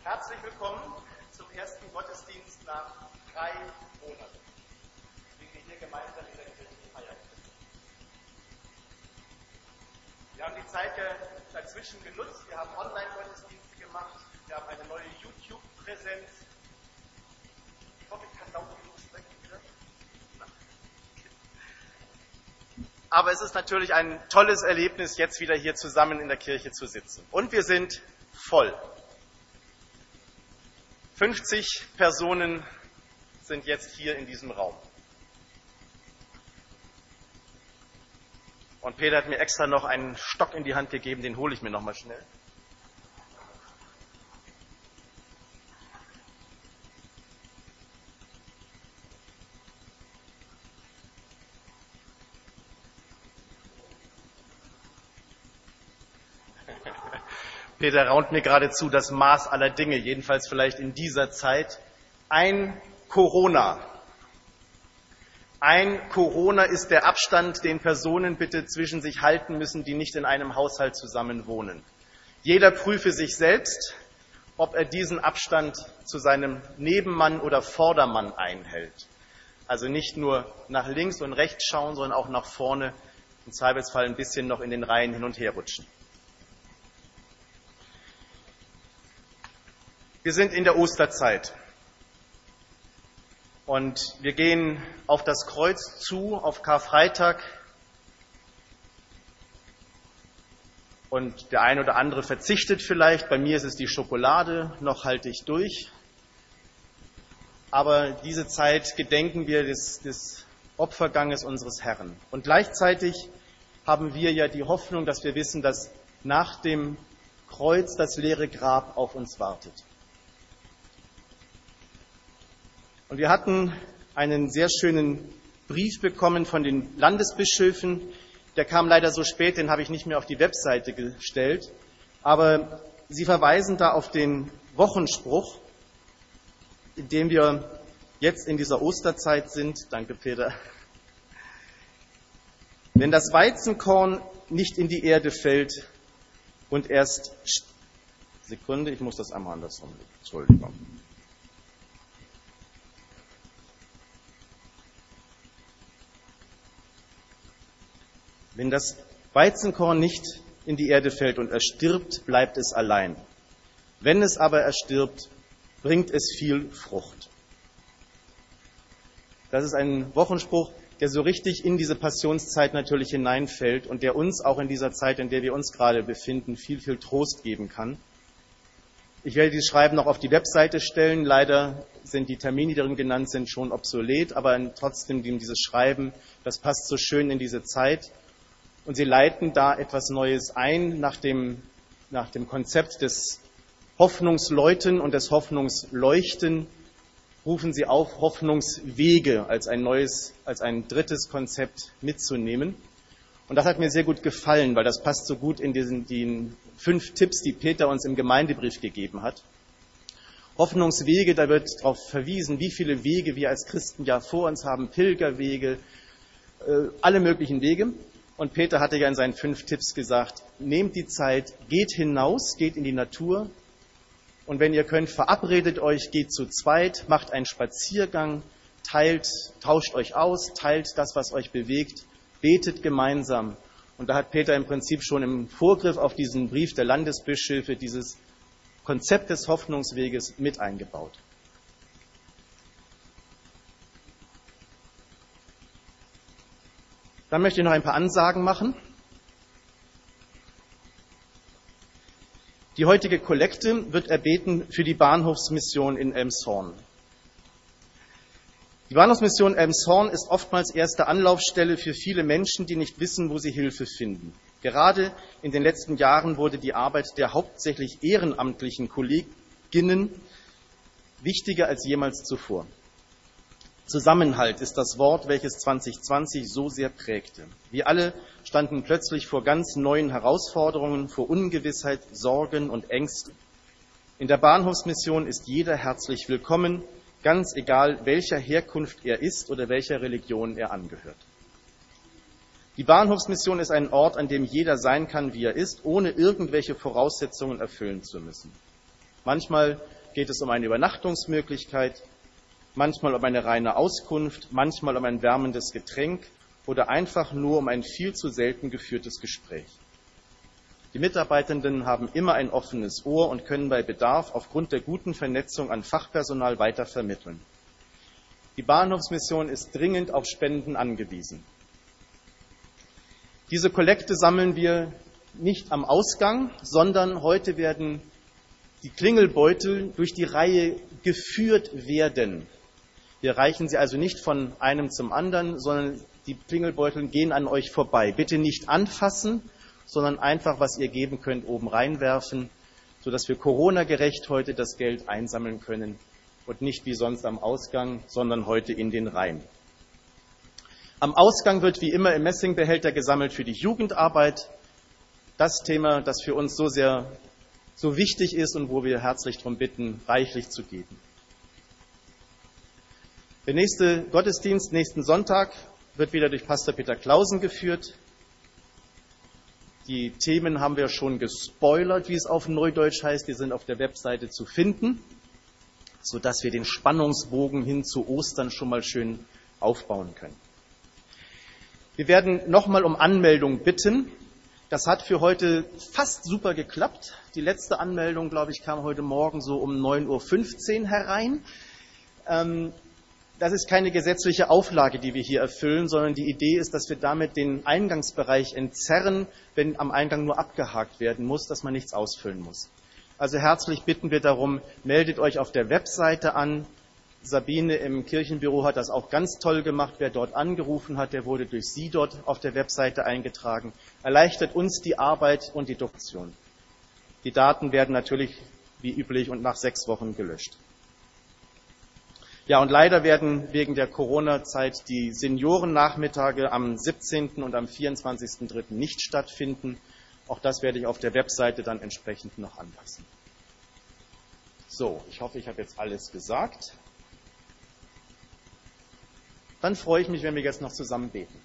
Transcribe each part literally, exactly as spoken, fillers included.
Herzlich willkommen zum ersten Gottesdienst nach drei Monaten, wie wir hier gemeinsam in der Kirche feiern. Wir haben die Zeit dazwischen genutzt, wir haben Online-Gottesdienste gemacht, wir haben eine neue YouTube-Präsenz. Ich hoffe, ich kann laut genug sprechen wieder. Aber es ist natürlich ein tolles Erlebnis, jetzt wieder hier zusammen in der Kirche zu sitzen. Und wir sind voll. fünfzig Personen sind jetzt hier in diesem Raum. Und Peter hat mir extra noch einen Stock in die Hand gegeben, den hole ich mir noch mal schnell. Peter raunt mir geradezu das Maß aller Dinge, jedenfalls vielleicht in dieser Zeit. Ein Corona. Ein Corona ist der Abstand, den Personen bitte zwischen sich halten müssen, die nicht in einem Haushalt zusammen wohnen. Jeder prüfe sich selbst, ob er diesen Abstand zu seinem Nebenmann oder Vordermann einhält. Also nicht nur nach links und rechts schauen, sondern auch nach vorne, im Zweifelsfall ein bisschen noch in den Reihen hin und her rutschen. Wir sind in der Osterzeit und wir gehen auf das Kreuz zu, auf Karfreitag, und der eine oder andere verzichtet vielleicht, bei mir ist es die Schokolade, noch halte ich durch, aber diese Zeit gedenken wir des, des Opferganges unseres Herrn. Und gleichzeitig haben wir ja die Hoffnung, dass wir wissen, dass nach dem Kreuz das leere Grab auf uns wartet. Und wir hatten einen sehr schönen Brief bekommen von den Landesbischöfen. Der kam leider so spät, den habe ich nicht mehr auf die Webseite gestellt. Aber sie verweisen da auf den Wochenspruch, in dem wir jetzt in dieser Osterzeit sind. Danke, Peter. Wenn das Weizenkorn nicht in die Erde fällt und erst... Sekunde, ich muss das einmal andersrum legen. Entschuldigung. Wenn das Weizenkorn nicht in die Erde fällt und erstirbt, bleibt es allein. Wenn es aber erstirbt, bringt es viel Frucht. Das ist ein Wochenspruch, der so richtig in diese Passionszeit natürlich hineinfällt und der uns auch in dieser Zeit, in der wir uns gerade befinden, viel, viel Trost geben kann. Ich werde dieses Schreiben noch auf die Webseite stellen. Leider sind die Termine, die darin genannt sind, schon obsolet, aber trotzdem dieses Schreiben, das passt so schön in diese Zeit. Und sie leiten da etwas Neues ein nach dem, nach dem Konzept des Hoffnungsläuten und des Hoffnungsleuchten. Rufen sie auf, Hoffnungswege als ein neues, als ein drittes Konzept mitzunehmen. Und das hat mir sehr gut gefallen, weil das passt so gut in diesen, den fünf Tipps, die Peter uns im Gemeindebrief gegeben hat. Hoffnungswege, da wird darauf verwiesen, wie viele Wege wir als Christen ja vor uns haben, Pilgerwege, äh, alle möglichen Wege. Und Peter hatte ja in seinen fünf Tipps gesagt, nehmt die Zeit, geht hinaus, geht in die Natur. Und wenn ihr könnt, verabredet euch, geht zu zweit, macht einen Spaziergang, teilt, tauscht euch aus, teilt das, was euch bewegt, betet gemeinsam. Und da hat Peter im Prinzip schon im Vorgriff auf diesen Brief der Landesbischöfe dieses Konzept des Hoffnungsweges mit eingebaut. Dann möchte ich noch ein paar Ansagen machen. Die heutige Kollekte wird erbeten für die Bahnhofsmission in Elmshorn. Die Bahnhofsmission Elmshorn ist oftmals erste Anlaufstelle für viele Menschen, die nicht wissen, wo sie Hilfe finden. Gerade in den letzten Jahren wurde die Arbeit der hauptsächlich ehrenamtlichen Kolleginnen wichtiger als jemals zuvor. Zusammenhalt ist das Wort, welches zwanzig zwanzig so sehr prägte. Wir alle standen plötzlich vor ganz neuen Herausforderungen, vor Ungewissheit, Sorgen und Ängsten. In der Bahnhofsmission ist jeder herzlich willkommen, ganz egal, welcher Herkunft er ist oder welcher Religion er angehört. Die Bahnhofsmission ist ein Ort, an dem jeder sein kann, wie er ist, ohne irgendwelche Voraussetzungen erfüllen zu müssen. Manchmal geht es um eine Übernachtungsmöglichkeit, manchmal um eine reine Auskunft, manchmal um ein wärmendes Getränk oder einfach nur um ein viel zu selten geführtes Gespräch. Die Mitarbeitenden haben immer ein offenes Ohr und können bei Bedarf aufgrund der guten Vernetzung an Fachpersonal weiter vermitteln. Die Bahnhofsmission ist dringend auf Spenden angewiesen. Diese Kollekte sammeln wir nicht am Ausgang, sondern heute werden die Klingelbeutel durch die Reihe geführt werden. Wir reichen sie also nicht von einem zum anderen, sondern die Klingelbeutel gehen an euch vorbei. Bitte nicht anfassen, sondern einfach, was ihr geben könnt, oben reinwerfen, sodass wir Corona-gerecht heute das Geld einsammeln können und nicht wie sonst am Ausgang, sondern heute in den Reihen. Am Ausgang wird wie immer im Messingbehälter gesammelt für die Jugendarbeit. Das Thema, das für uns so sehr, so wichtig ist und wo wir herzlich darum bitten, reichlich zu geben. Der nächste Gottesdienst, nächsten Sonntag, wird wieder durch Pastor Peter Clausen geführt. Die Themen haben wir schon gespoilert, wie es auf Neudeutsch heißt. Die sind auf der Webseite zu finden, sodass wir den Spannungsbogen hin zu Ostern schon mal schön aufbauen können. Wir werden nochmal um Anmeldung bitten. Das hat für heute fast super geklappt. Die letzte Anmeldung, glaube ich, kam heute Morgen so um neun Uhr fünfzehn herein. Ähm, Das ist keine gesetzliche Auflage, die wir hier erfüllen, sondern die Idee ist, dass wir damit den Eingangsbereich entzerren, wenn am Eingang nur abgehakt werden muss, dass man nichts ausfüllen muss. Also herzlich bitten wir darum, meldet euch auf der Webseite an. Sabine im Kirchenbüro hat das auch ganz toll gemacht. Wer dort angerufen hat, der wurde durch sie dort auf der Webseite eingetragen. Erleichtert uns die Arbeit und die Dokumentation. Die Daten werden natürlich wie üblich und nach sechs Wochen gelöscht. Ja, und leider werden wegen der Corona-Zeit die Seniorennachmittage am siebzehnten und am vierundzwanzigsten dritten nicht stattfinden. Auch das werde ich auf der Webseite dann entsprechend noch anpassen. So, ich hoffe, ich habe jetzt alles gesagt. Dann freue ich mich, wenn wir jetzt noch zusammen beten.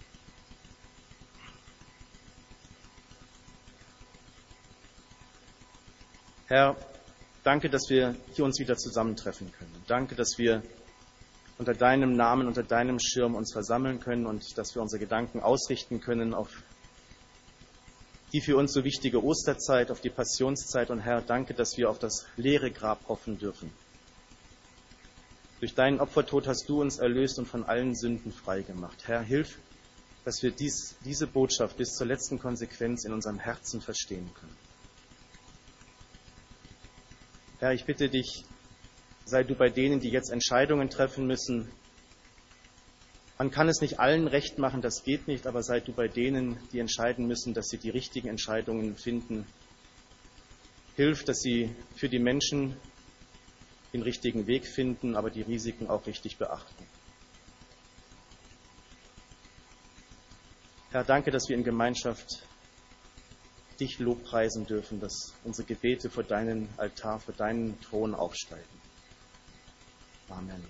Herr, danke, dass wir hier uns wieder zusammentreffen können. Danke, dass wir unter deinem Namen, unter deinem Schirm uns versammeln können und dass wir unsere Gedanken ausrichten können auf die für uns so wichtige Osterzeit, auf die Passionszeit. Und Herr, danke, dass wir auf das leere Grab hoffen dürfen. Durch deinen Opfertod hast du uns erlöst und von allen Sünden frei gemacht. Herr, hilf, dass wir dies, diese Botschaft bis zur letzten Konsequenz in unserem Herzen verstehen können. Herr, ich bitte dich, sei du bei denen, die jetzt Entscheidungen treffen müssen. Man kann es nicht allen recht machen, das geht nicht, aber sei du bei denen, die entscheiden müssen, dass sie die richtigen Entscheidungen finden. Hilf, dass sie für die Menschen den richtigen Weg finden, aber die Risiken auch richtig beachten. Herr, danke, dass wir in Gemeinschaft dich lobpreisen dürfen, dass unsere Gebete vor deinen Altar, vor deinen Thron aufsteigen. Amen.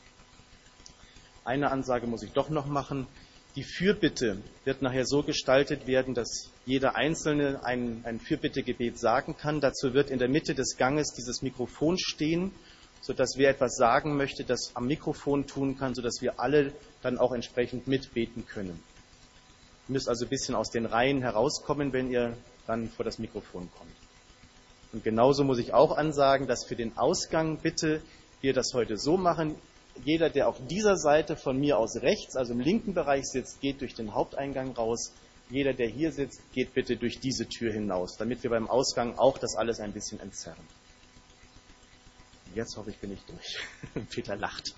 Eine Ansage muss ich doch noch machen. Die Fürbitte wird nachher so gestaltet werden, dass jeder Einzelne ein, ein Fürbittegebet sagen kann. Dazu wird in der Mitte des Ganges dieses Mikrofon stehen, sodass wer etwas sagen möchte, das am Mikrofon tun kann, sodass wir alle dann auch entsprechend mitbeten können. Ihr müsst also ein bisschen aus den Reihen herauskommen, wenn ihr dann vor das Mikrofon kommt. Und genauso muss ich auch ansagen, dass für den Ausgang bitte wir das heute so machen. Jeder, der auf dieser Seite von mir aus rechts, also im linken Bereich sitzt, geht durch den Haupteingang raus. Jeder, der hier sitzt, geht bitte durch diese Tür hinaus, damit wir beim Ausgang auch das alles ein bisschen entzerren. Jetzt hoffe ich, bin ich durch. Peter lacht.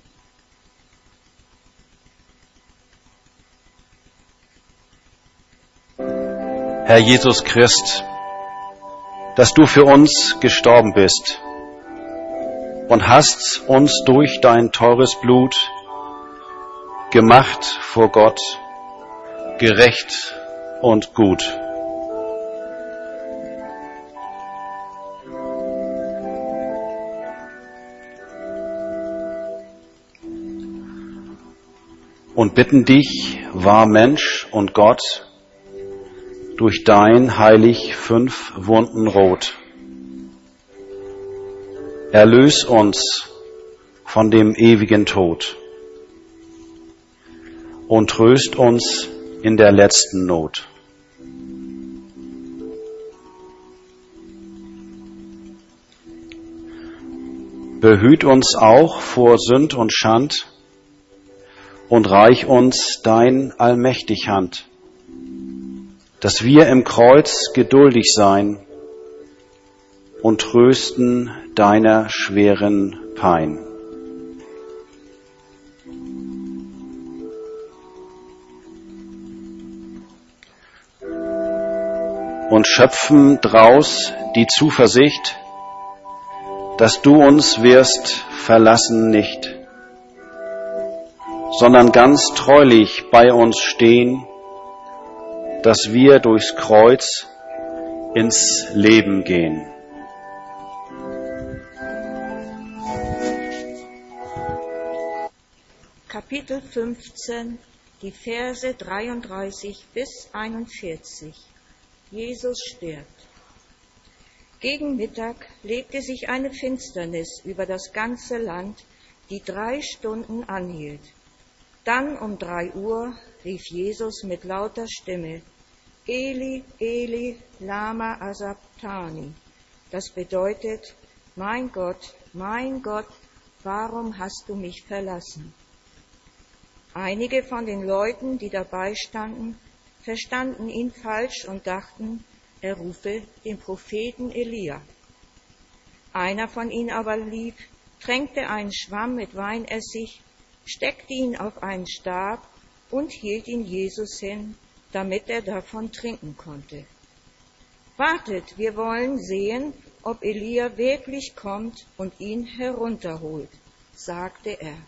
Herr Jesus Christ, dass du für uns gestorben bist und hast uns durch dein teures Blut gemacht vor Gott, gerecht und gut. Und bitten dich, wahr Mensch und Gott, durch dein heilig fünf Wunden rot, Erlös uns von dem ewigen Tod und tröst uns in der letzten Not. Behüt uns auch vor Sünd und Schand und reich uns dein allmächtig Hand, dass wir im Kreuz geduldig sein und trösten deiner schweren Pein. Und schöpfen draus die Zuversicht, dass du uns wirst verlassen nicht, sondern ganz treulich bei uns stehen, dass wir durchs Kreuz ins Leben gehen. Kapitel fünfzehn, die Verse dreiunddreißig bis einundvierzig. Jesus stirbt. Gegen Mittag legte sich eine Finsternis über das ganze Land, die drei Stunden anhielt. Dann um drei Uhr rief Jesus mit lauter Stimme, Eli, Eli, lama asabtani. Das bedeutet, mein Gott, mein Gott, warum hast du mich verlassen? Einige von den Leuten, die dabei standen, verstanden ihn falsch und dachten, er rufe den Propheten Elia. Einer von ihnen aber lief, tränkte einen Schwamm mit Weinessig, steckte ihn auf einen Stab und hielt ihn Jesus hin, damit er davon trinken konnte. Wartet, wir wollen sehen, ob Elia wirklich kommt und ihn herunterholt, sagte er.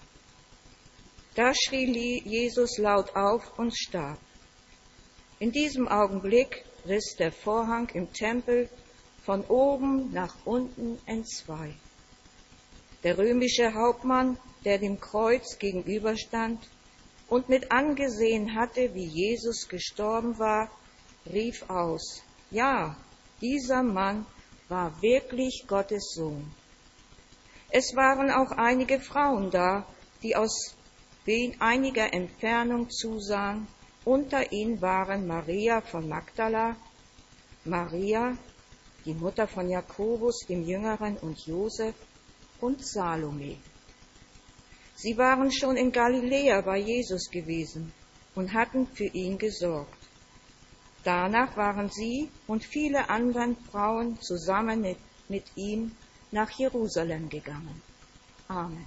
Da schrie Jesus laut auf und starb. In diesem Augenblick riss der Vorhang im Tempel von oben nach unten entzwei. Der römische Hauptmann, der dem Kreuz gegenüberstand und mit angesehen hatte, wie Jesus gestorben war, rief aus, ja, dieser Mann war wirklich Gottes Sohn. Es waren auch einige Frauen da, die aus einiger Entfernung zusahen. Unter ihnen waren Maria von Magdala, Maria, die Mutter von Jakobus, dem Jüngeren, und Josef und Salome. Sie waren schon in Galiläa bei Jesus gewesen und hatten für ihn gesorgt. Danach waren sie und viele andere Frauen zusammen mit, mit ihm nach Jerusalem gegangen. Amen.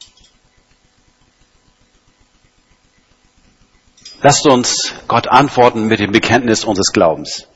Lasst uns Gott antworten mit dem Bekenntnis unseres Glaubens.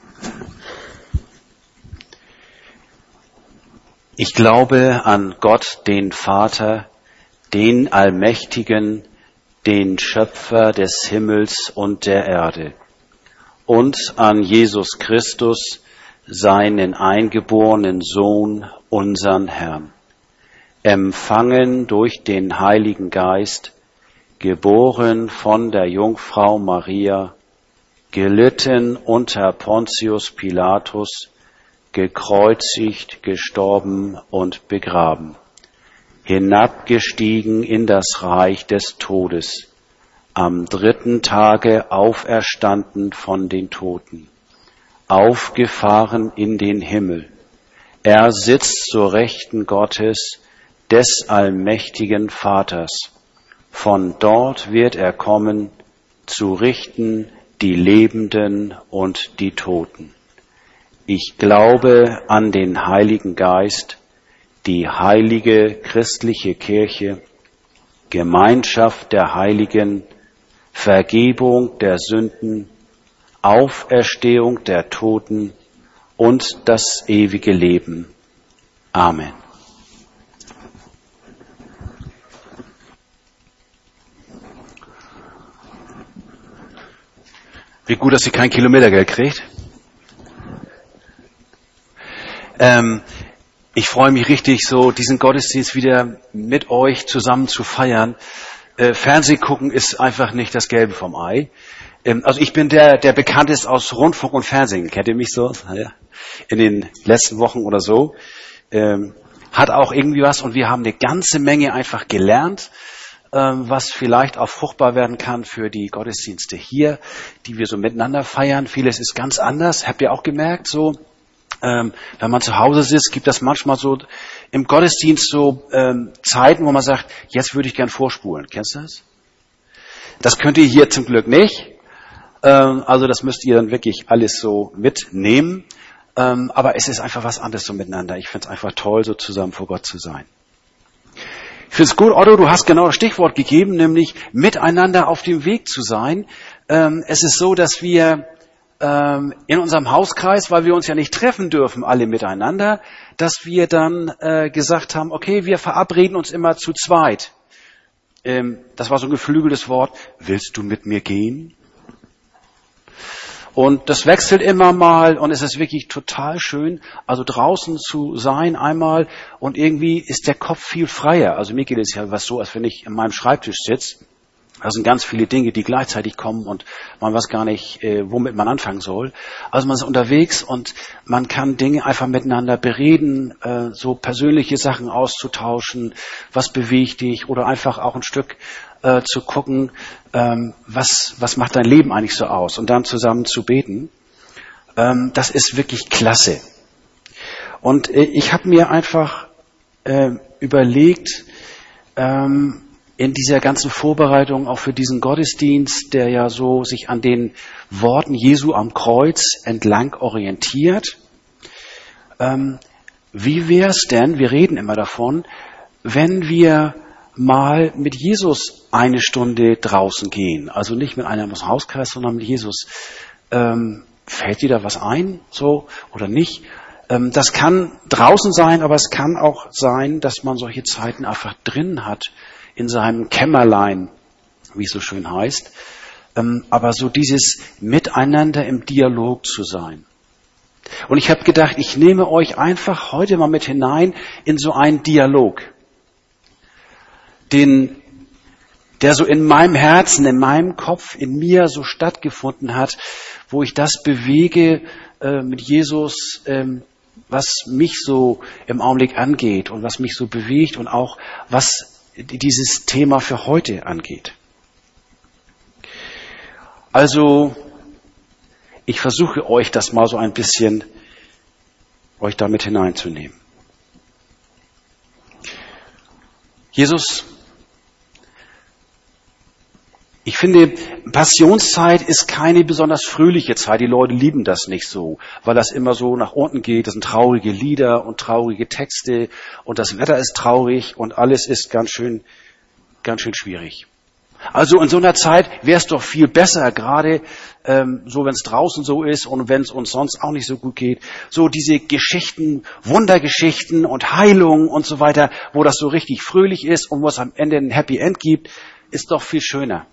Ich glaube an Gott, den Vater, den Allmächtigen, den Schöpfer des Himmels und der Erde, und an Jesus Christus, seinen eingeborenen Sohn, unseren Herrn, empfangen durch den Heiligen Geist, geboren von der Jungfrau Maria, gelitten unter Pontius Pilatus, gekreuzigt, gestorben und begraben, hinabgestiegen in das Reich des Todes, am dritten Tage auferstanden von den Toten, aufgefahren in den Himmel. Er sitzt zur Rechten Gottes, des allmächtigen Vaters. Von dort wird er kommen, zu richten die Lebenden und die Toten. Ich glaube an den Heiligen Geist, die heilige christliche Kirche, Gemeinschaft der Heiligen, Vergebung der Sünden, Auferstehung der Toten und das ewige Leben. Amen. Wie gut, dass sie kein Kilometergeld kriegt. Ähm, ich freue mich richtig, so diesen Gottesdienst wieder mit euch zusammen zu feiern. Äh, Fernseh gucken ist einfach nicht das Gelbe vom Ei. Ähm, also ich bin der, der bekannt ist aus Rundfunk und Fernsehen. Kennt ihr mich so? Ja. In den letzten Wochen oder so. Ähm, hat auch irgendwie was und wir haben eine ganze Menge einfach gelernt, ähm, was vielleicht auch fruchtbar werden kann für die Gottesdienste hier, die wir so miteinander feiern. Vieles ist ganz anders, habt ihr auch gemerkt, so. Ähm, wenn man zu Hause sitzt, gibt das manchmal so im Gottesdienst so ähm, Zeiten, wo man sagt, jetzt würde ich gern vorspulen. Kennst du das? Das könnt ihr hier zum Glück nicht. Ähm, also das müsst ihr dann wirklich alles so mitnehmen. Ähm, aber es ist einfach was anderes so miteinander. Ich finde es einfach toll, so zusammen vor Gott zu sein. Ich finde es gut, Otto, du hast genau das Stichwort gegeben, nämlich miteinander auf dem Weg zu sein. Ähm, es ist so, dass wir in unserem Hauskreis, weil wir uns ja nicht treffen dürfen, alle miteinander, dass wir dann äh, gesagt haben, okay, wir verabreden uns immer zu zweit. Ähm, das war so ein geflügeltes Wort. Willst du mit mir gehen? Und das wechselt immer mal und es ist wirklich total schön, also draußen zu sein einmal und irgendwie ist der Kopf viel freier. Also mir geht es ja was so, als wenn ich an meinem Schreibtisch sitze. Das sind ganz viele Dinge, die gleichzeitig kommen und man weiß gar nicht, äh, womit man anfangen soll. Also man ist unterwegs und man kann Dinge einfach miteinander bereden, äh, so persönliche Sachen auszutauschen, was bewegt dich oder einfach auch ein Stück äh, zu gucken, ähm, was, was macht dein Leben eigentlich so aus und dann zusammen zu beten. Ähm, das ist wirklich klasse. Und äh, ich habe mir einfach äh, überlegt, ähm, in dieser ganzen Vorbereitung auch für diesen Gottesdienst, der ja so sich an den Worten Jesu am Kreuz entlang orientiert. Ähm, wie wär's denn, wir reden immer davon, wenn wir mal mit Jesus eine Stunde draußen gehen? Also nicht mit einem aus dem Hauskreis, sondern mit Jesus. Ähm, fällt dir da was ein, so oder nicht? Ähm, das kann draußen sein, aber es kann auch sein, dass man solche Zeiten einfach drin hat, in seinem Kämmerlein, wie es so schön heißt, ähm, aber so dieses Miteinander im Dialog zu sein. Und ich habe gedacht, ich nehme euch einfach heute mal mit hinein in so einen Dialog, den, der so in meinem Herzen, in meinem Kopf, in mir so stattgefunden hat, wo ich das bewege äh, mit Jesus, ähm, was mich so im Augenblick angeht und was mich so bewegt und auch was dieses Thema für heute angeht. Also, ich versuche euch das mal so ein bisschen, euch damit hineinzunehmen. Jesus, ich finde, Passionszeit ist keine besonders fröhliche Zeit. Die Leute lieben das nicht so, weil das immer so nach unten geht. Das sind traurige Lieder und traurige Texte und das Wetter ist traurig und alles ist ganz schön, ganz schön schwierig. Also in so einer Zeit wäre es doch viel besser, gerade ähm, so, wenn es draußen so ist und wenn es uns sonst auch nicht so gut geht, so diese Geschichten, Wundergeschichten und Heilung und so weiter, wo das so richtig fröhlich ist und wo es am Ende ein Happy End gibt, ist doch viel schöner.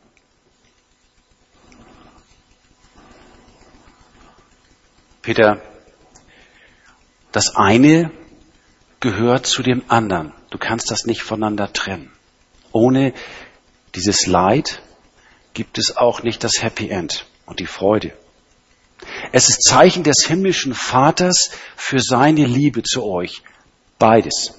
Peter, das eine gehört zu dem anderen. Du kannst das nicht voneinander trennen. Ohne dieses Leid gibt es auch nicht das Happy End und die Freude. Es ist Zeichen des himmlischen Vaters für seine Liebe zu euch. Beides.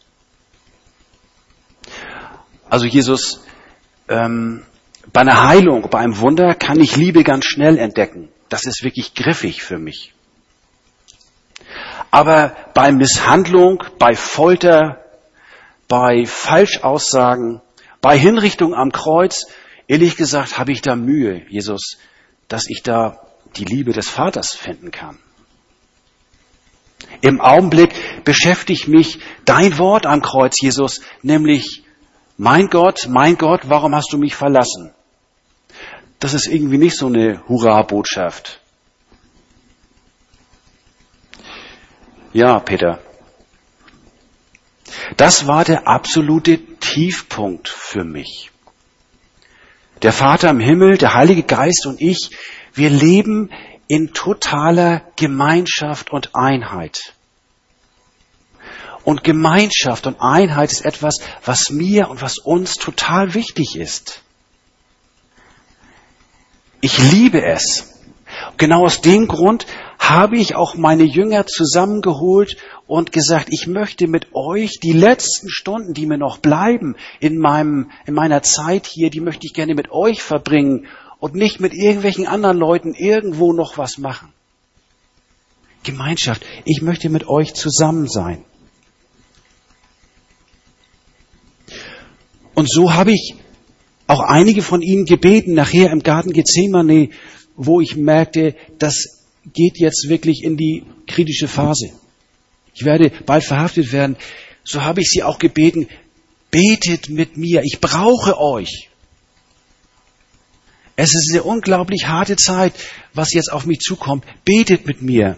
Also Jesus, ähm, bei einer Heilung, bei einem Wunder kann ich Liebe ganz schnell entdecken. Das ist wirklich griffig für mich. Aber bei Misshandlung, bei Folter, bei Falschaussagen, bei Hinrichtung am Kreuz, ehrlich gesagt, habe ich da Mühe, Jesus, dass ich da die Liebe des Vaters finden kann. Im Augenblick beschäftigt mich dein Wort am Kreuz, Jesus, nämlich, mein Gott, mein Gott, warum hast du mich verlassen? Das ist irgendwie nicht so eine Hurra-Botschaft. Ja, Peter. Das war der absolute Tiefpunkt für mich. Der Vater im Himmel, der Heilige Geist und ich, wir leben in totaler Gemeinschaft und Einheit. Und Gemeinschaft und Einheit ist etwas, was mir und was uns total wichtig ist. Ich liebe es. Genau aus dem Grund habe ich auch meine Jünger zusammengeholt und gesagt, ich möchte mit euch die letzten Stunden, die mir noch bleiben in meinem, in meiner Zeit hier, die möchte ich gerne mit euch verbringen und nicht mit irgendwelchen anderen Leuten irgendwo noch was machen. Gemeinschaft, ich möchte mit euch zusammen sein. Und so habe ich auch einige von ihnen gebeten, nachher im Garten Gethsemane, wo ich merkte, das geht jetzt wirklich in die kritische Phase. Ich werde bald verhaftet werden. So habe ich sie auch gebeten, betet mit mir, ich brauche euch. Es ist eine unglaublich harte Zeit, was jetzt auf mich zukommt. Betet mit mir.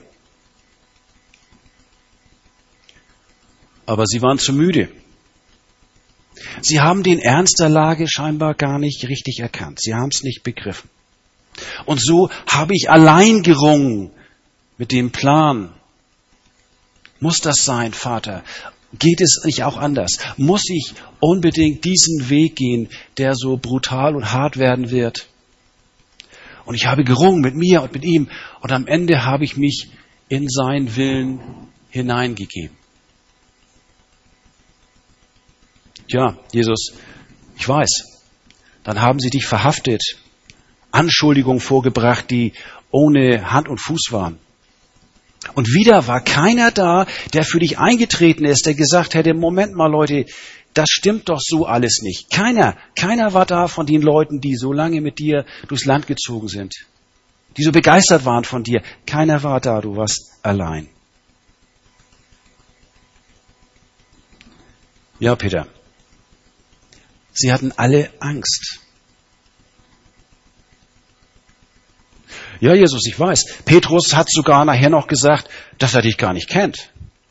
Aber sie waren zu müde. Sie haben den Ernst der Lage scheinbar gar nicht richtig erkannt. Sie haben es nicht begriffen. Und so habe ich allein gerungen mit dem Plan. Muss das sein, Vater? Geht es nicht auch anders? Muss ich unbedingt diesen Weg gehen, der so brutal und hart werden wird? Und ich habe gerungen mit mir und mit ihm. Und am Ende habe ich mich in seinen Willen hineingegeben. Tja, Jesus, ich weiß, dann haben sie dich verhaftet, Anschuldigungen vorgebracht, die ohne Hand und Fuß waren. Und wieder war keiner da, der für dich eingetreten ist, der gesagt hätte, Moment mal Leute, das stimmt doch so alles nicht. Keiner, keiner war da von den Leuten, die so lange mit dir durchs Land gezogen sind, die so begeistert waren von dir. Keiner war da, du warst allein. Ja, Peter. Sie hatten alle Angst. Ja, Jesus, ich weiß. Petrus hat sogar nachher noch gesagt, dass er dich gar nicht kennt.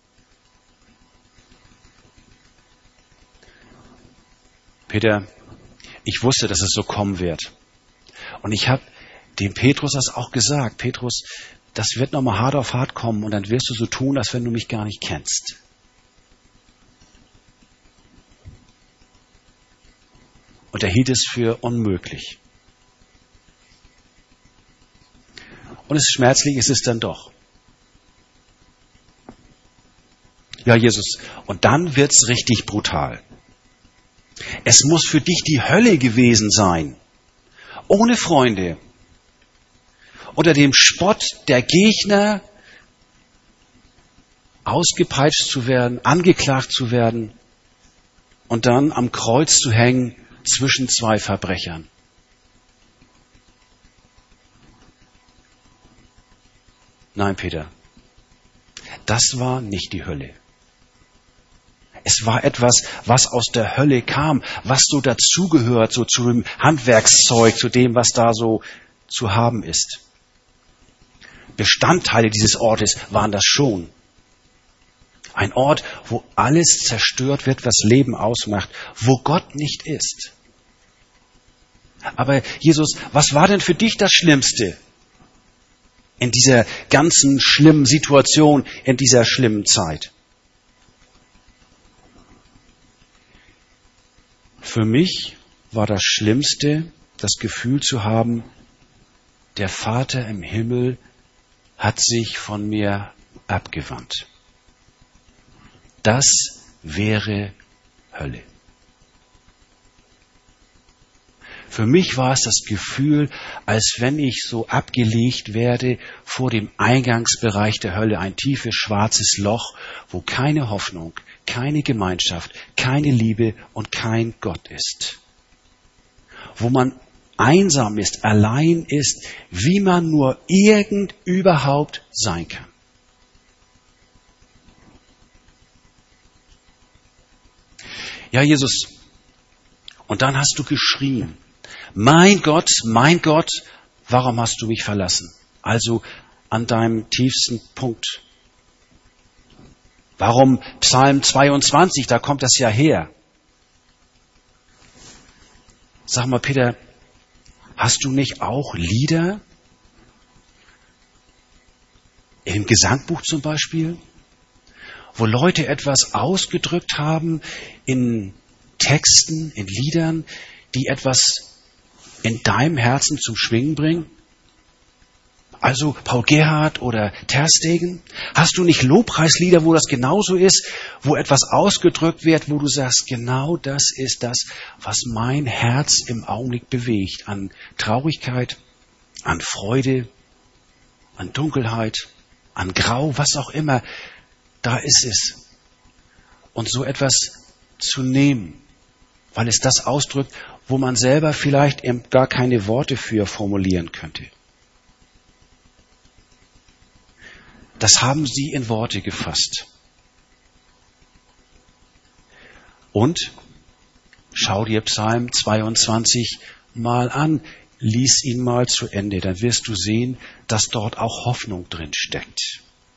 Peter, ich wusste, dass es so kommen wird. Und ich habe dem Petrus das auch gesagt. Petrus, das wird nochmal hart auf hart kommen und dann wirst du so tun, als wenn du mich gar nicht kennst. Und er hielt es für unmöglich. Und es ist schmerzlich, ist es dann doch. Ja, Jesus, und dann wird's richtig brutal. Es muss für dich die Hölle gewesen sein. Ohne Freunde. Unter dem Spott der Gegner ausgepeitscht zu werden, angeklagt zu werden und dann am Kreuz zu hängen zwischen zwei Verbrechern. Nein, Peter, das war nicht die Hölle. Es war etwas, was aus der Hölle kam, was so dazugehört, so zu dem Handwerkszeug, zu dem, was da so zu haben ist. Bestandteile dieses Ortes waren das schon. Ein Ort, wo alles zerstört wird, was Leben ausmacht, wo Gott nicht ist. Aber Jesus, was war denn für dich das Schlimmste in dieser ganzen schlimmen Situation, in dieser schlimmen Zeit? Für mich war das Schlimmste, das Gefühl zu haben, der Vater im Himmel hat sich von mir abgewandt. Das wäre Hölle. Für mich war es das Gefühl, als wenn ich so abgelegt werde vor dem Eingangsbereich der Hölle, ein tiefes, schwarzes Loch, wo keine Hoffnung, keine Gemeinschaft, keine Liebe und kein Gott ist. Wo man einsam ist, allein ist, wie man nur irgend überhaupt sein kann. Ja, Jesus, und dann hast du geschrien, mein Gott, mein Gott, warum hast du mich verlassen? Also an deinem tiefsten Punkt. Warum Psalm zweiundzwanzig, da kommt das ja her. Sag mal, Peter, hast du nicht auch Lieder? Im Gesangbuch zum Beispiel? Wo Leute etwas ausgedrückt haben in Texten, in Liedern, die etwas in deinem Herzen zum Schwingen bringen? Also Paul Gerhardt oder Ter Stegen? Hast du nicht Lobpreislieder, wo das genauso ist, wo etwas ausgedrückt wird, wo du sagst, genau das ist das, was mein Herz im Augenblick bewegt, an Traurigkeit, an Freude, an Dunkelheit, an Grau, was auch immer, da ist es. Und so etwas zu nehmen, weil es das ausdrückt, wo man selber vielleicht eben gar keine Worte für formulieren könnte. Das haben sie in Worte gefasst. Und schau dir Psalm zweiundzwanzig mal an, lies ihn mal zu Ende, dann wirst du sehen, dass dort auch Hoffnung drin steckt.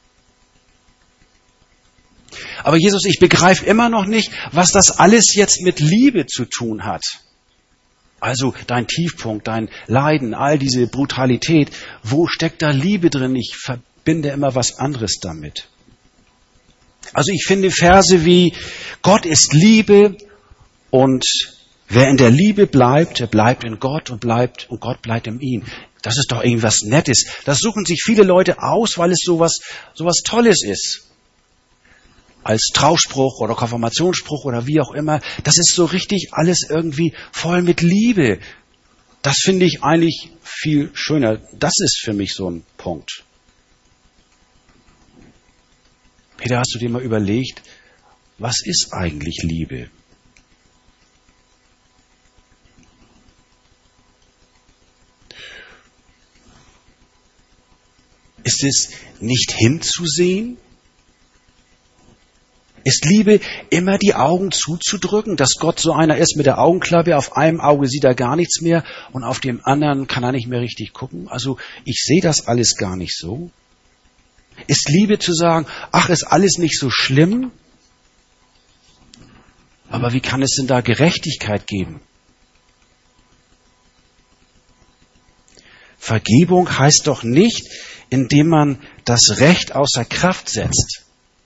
Aber Jesus, ich begreife immer noch nicht, was das alles jetzt mit Liebe zu tun hat. Also dein Tiefpunkt, dein Leiden, all diese Brutalität, wo steckt da Liebe drin? Ich verbinde immer was anderes damit. Also ich finde Verse wie, Gott ist Liebe und wer in der Liebe bleibt, der bleibt in Gott und bleibt und Gott bleibt in ihm. Das ist doch irgendwas Nettes. Das suchen sich viele Leute aus, weil es sowas, sowas Tolles ist. Als Trauspruch oder Konfirmationsspruch oder wie auch immer. Das ist so richtig alles irgendwie voll mit Liebe. Das finde ich eigentlich viel schöner. Das ist für mich so ein Punkt. Peter, hast du dir mal überlegt, was ist eigentlich Liebe? Ist es nicht hinzusehen? Ist Liebe immer die Augen zuzudrücken, dass Gott so einer ist mit der Augenklappe, auf einem Auge sieht er gar nichts mehr und auf dem anderen kann er nicht mehr richtig gucken? Also ich sehe das alles gar nicht so. Ist Liebe zu sagen, ach, ist alles nicht so schlimm? Aber wie kann es denn da Gerechtigkeit geben? Vergebung heißt doch nicht, indem man das Recht außer Kraft setzt.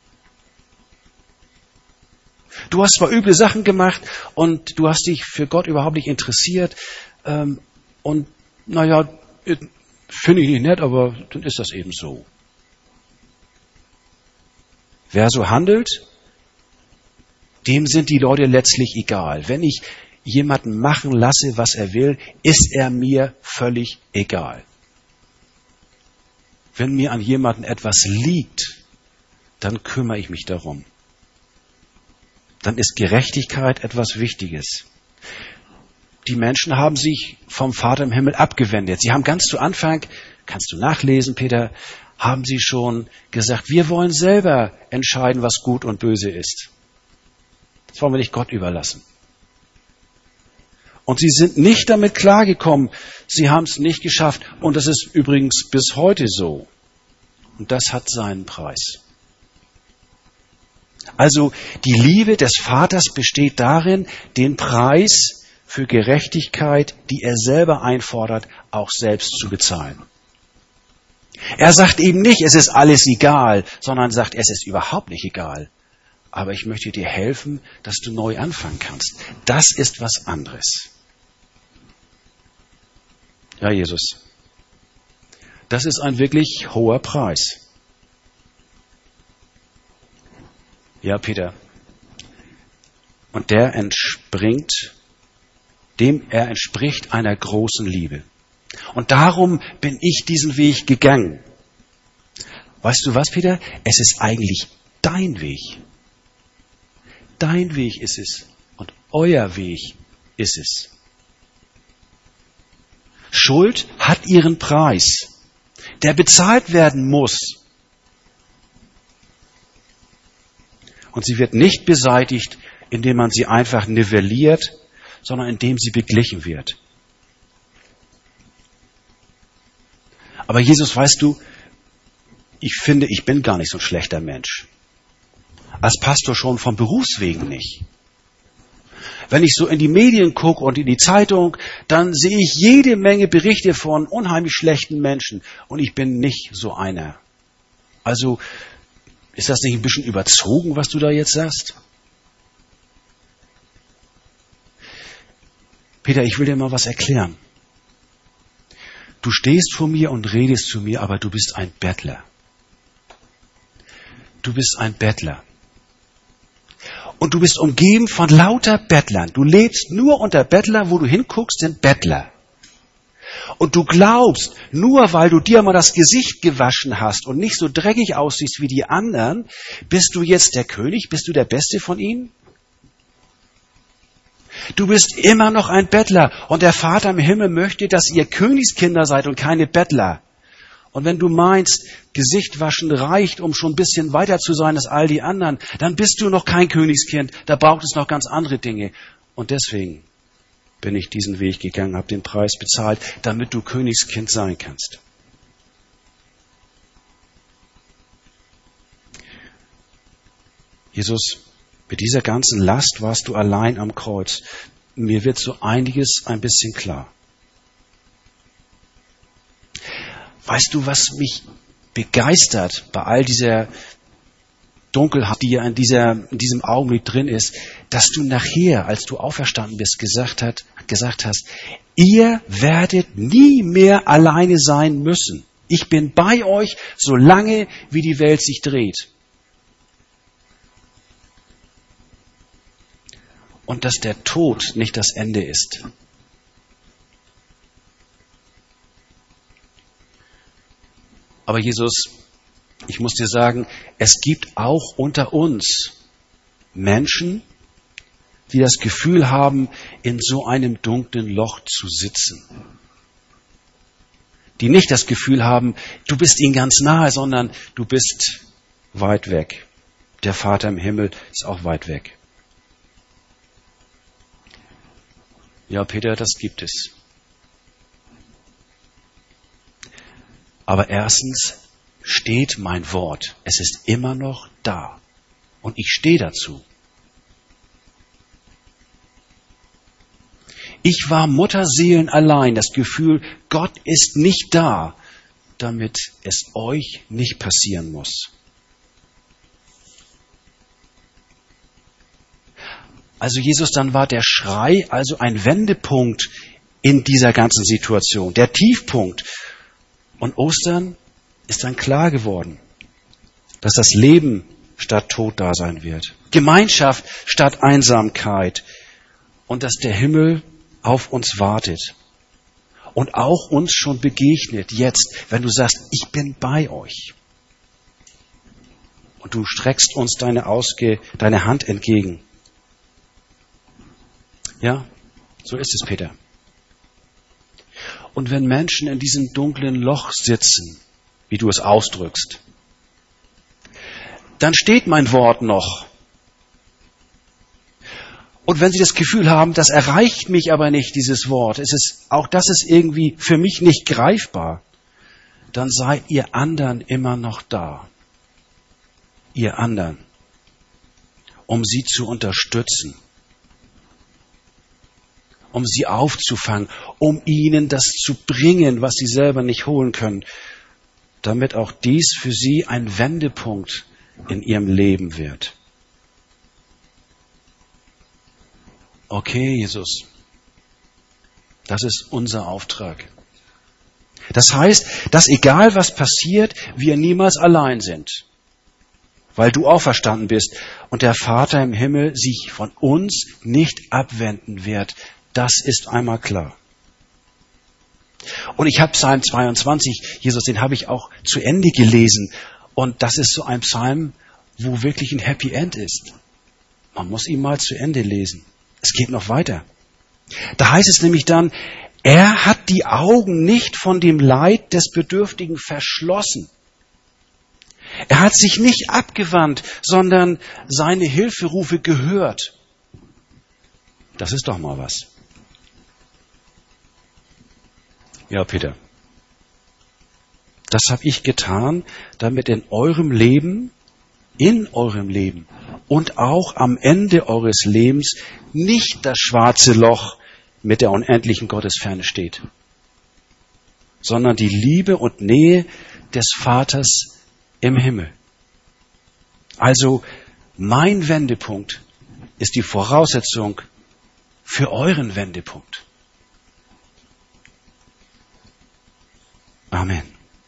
Du hast zwar üble Sachen gemacht und du hast dich für Gott überhaupt nicht interessiert ähm, und naja, finde ich nicht nett, aber dann ist das eben so. Wer so handelt, dem sind die Leute letztlich egal. Wenn ich jemanden machen lasse, was er will, ist er mir völlig egal. Wenn mir an jemanden etwas liegt, dann kümmere ich mich darum. Dann ist Gerechtigkeit etwas Wichtiges. Die Menschen haben sich vom Vater im Himmel abgewendet. Sie haben ganz zu Anfang, kannst du nachlesen, Peter, haben sie schon gesagt, wir wollen selber entscheiden, was gut und böse ist. Das wollen wir nicht Gott überlassen. Und sie sind nicht damit klargekommen. Sie haben es nicht geschafft. Und das ist übrigens bis heute so. Und das hat seinen Preis. Also die Liebe des Vaters besteht darin, den Preis für Gerechtigkeit, die er selber einfordert, auch selbst zu bezahlen. Er sagt eben nicht, es ist alles egal, sondern sagt, es ist überhaupt nicht egal. Aber ich möchte dir helfen, dass du neu anfangen kannst. Das ist was anderes. Ja, Jesus, das ist ein wirklich hoher Preis. Ja, Peter. Und der entspringt, dem er entspricht einer großen Liebe. Und darum bin ich diesen Weg gegangen. Weißt du was, Peter? Es ist eigentlich dein Weg. Dein Weg ist es. Und euer Weg ist es. Schuld hat ihren Preis, der bezahlt werden muss. Und sie wird nicht beseitigt, indem man sie einfach nivelliert, sondern indem sie beglichen wird. Aber Jesus, weißt du, ich finde, ich bin gar nicht so ein schlechter Mensch. Als Pastor schon vom Berufswegen nicht. Wenn ich so in die Medien gucke und in die Zeitung, dann sehe ich jede Menge Berichte von unheimlich schlechten Menschen. Und ich bin nicht so einer. Also, ist das nicht ein bisschen überzogen, was du da jetzt sagst? Peter, ich will dir mal was erklären. Du stehst vor mir und redest zu mir, aber du bist ein Bettler. Du bist ein Bettler. Und du bist umgeben von lauter Bettlern. Du lebst nur unter Bettler, wo du hinguckst, sind Bettler. Und du glaubst, nur weil du dir mal das Gesicht gewaschen hast und nicht so dreckig aussiehst wie die anderen, bist du jetzt der König, bist du der Beste von ihnen? Du bist immer noch ein Bettler und der Vater im Himmel möchte, dass ihr Königskinder seid und keine Bettler. Und wenn du meinst, Gesicht waschen reicht, um schon ein bisschen weiter zu sein als all die anderen, dann bist du noch kein Königskind. Da braucht es noch ganz andere Dinge. Und deswegen bin ich diesen Weg gegangen, habe den Preis bezahlt, damit du Königskind sein kannst. Jesus, mit dieser ganzen Last warst du allein am Kreuz. Mir wird so einiges ein bisschen klar. Weißt du, was mich begeistert bei all dieser Dunkelheit, die ja in, dieser, in diesem Augenblick drin ist, dass du nachher, als du auferstanden bist, gesagt, hat, gesagt hast, ihr werdet nie mehr alleine sein müssen. Ich bin bei euch, solange wie die Welt sich dreht. Und dass der Tod nicht das Ende ist. Aber Jesus, ich muss dir sagen, es gibt auch unter uns Menschen, die das Gefühl haben, in so einem dunklen Loch zu sitzen. Die nicht das Gefühl haben, du bist ihnen ganz nahe, sondern du bist weit weg. Der Vater im Himmel ist auch weit weg. Ja, Peter, das gibt es. Aber erstens steht mein Wort. Es ist immer noch da. Und ich stehe dazu. Ich war Mutterseelen allein, das Gefühl, Gott ist nicht da, damit es euch nicht passieren muss. Also Jesus, dann war der Schrei also ein Wendepunkt in dieser ganzen Situation, der Tiefpunkt. Und Ostern ist dann klar geworden, dass das Leben statt Tod da sein wird. Gemeinschaft statt Einsamkeit. Und dass der Himmel auf uns wartet. Und auch uns schon begegnet jetzt, wenn du sagst, ich bin bei euch. Und du streckst uns deine, Ausge, deine Hand entgegen. Ja, so ist es, Peter. Und wenn Menschen in diesem dunklen Loch sitzen, wie du es ausdrückst, dann steht mein Wort noch. Und wenn sie das Gefühl haben, das erreicht mich aber nicht, dieses Wort, es ist, auch das ist irgendwie für mich nicht greifbar, dann seid ihr anderen immer noch da. Ihr anderen, um sie zu unterstützen, um sie aufzufangen, um ihnen das zu bringen, was sie selber nicht holen können, damit auch dies für sie ein Wendepunkt in ihrem Leben wird. Okay, Jesus, das ist unser Auftrag. Das heißt, dass egal was passiert, wir niemals allein sind, weil du auferstanden bist und der Vater im Himmel sich von uns nicht abwenden wird. Das ist einmal klar. Und ich habe Psalm zweiundzwanzig, Jesus, den habe ich auch zu Ende gelesen. Und das ist so ein Psalm, wo wirklich ein Happy End ist. Man muss ihn mal zu Ende lesen. Es geht noch weiter. Da heißt es nämlich dann, er hat die Augen nicht von dem Leid des Bedürftigen verschlossen. Er hat sich nicht abgewandt, sondern seine Hilferufe gehört. Das ist doch mal was. Ja, Peter, das habe ich getan, damit in eurem Leben, in eurem Leben und auch am Ende eures Lebens nicht das schwarze Loch mit der unendlichen Gottesferne steht, sondern die Liebe und Nähe des Vaters im Himmel. Also mein Wendepunkt ist die Voraussetzung für euren Wendepunkt. Amen.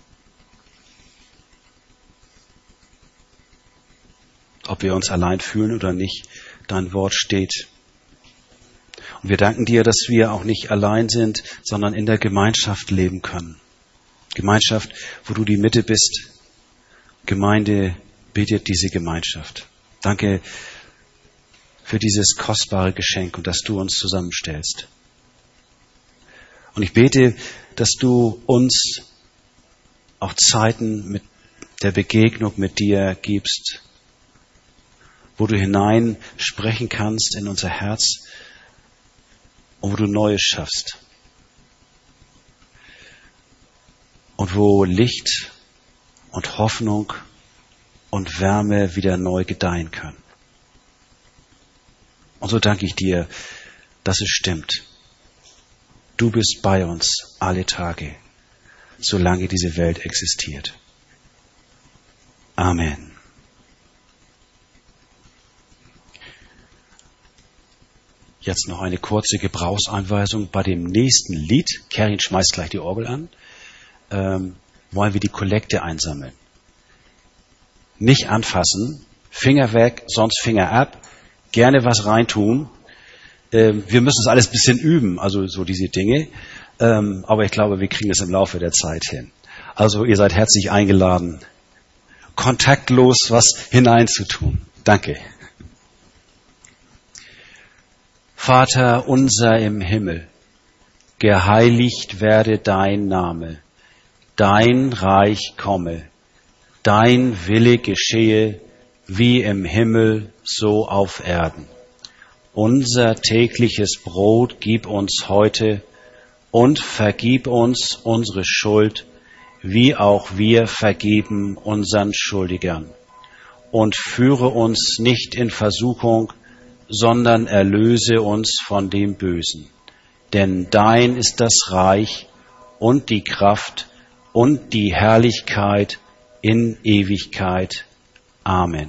Ob wir uns allein fühlen oder nicht, dein Wort steht. Und wir danken dir, dass wir auch nicht allein sind, sondern in der Gemeinschaft leben können. Gemeinschaft, wo du die Mitte bist. Gemeinde bietet diese Gemeinschaft. Danke für dieses kostbare Geschenk und dass du uns zusammenstellst. Und ich bete, dass du uns auch Zeiten mit der Begegnung mit dir gibst, wo du hinein sprechen kannst in unser Herz und wo du Neues schaffst. Und wo Licht und Hoffnung und Wärme wieder neu gedeihen können. Und so danke ich dir, dass es stimmt. Du bist bei uns alle Tage, solange diese Welt existiert. Amen. Jetzt noch eine kurze Gebrauchsanweisung bei dem nächsten Lied. Karin schmeißt gleich die Orgel an. Ähm, wollen wir die Kollekte einsammeln. Nicht anfassen, Finger weg, sonst Finger ab, gerne was reintun. Ähm, wir müssen es alles ein bisschen üben, also so diese Dinge. Ähm, aber ich glaube, wir kriegen es im Laufe der Zeit hin. Also ihr seid herzlich eingeladen, kontaktlos was hineinzutun. Danke. Vater unser im Himmel, geheiligt werde dein Name, dein Reich komme, dein Wille geschehe, wie im Himmel, so auf Erden. Unser tägliches Brot gib uns heute und vergib uns unsere Schuld, wie auch wir vergeben unseren Schuldigern. Und führe uns nicht in Versuchung, sondern erlöse uns von dem Bösen. Denn dein ist das Reich und die Kraft und die Herrlichkeit in Ewigkeit. Amen.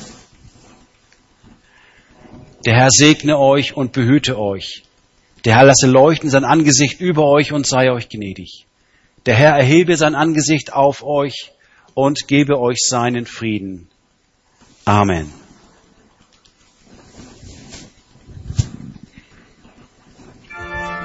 Der Herr segne euch und behüte euch. Der Herr lasse leuchten sein Angesicht über euch und sei euch gnädig. Der Herr erhebe sein Angesicht auf euch und gebe euch seinen Frieden. Amen.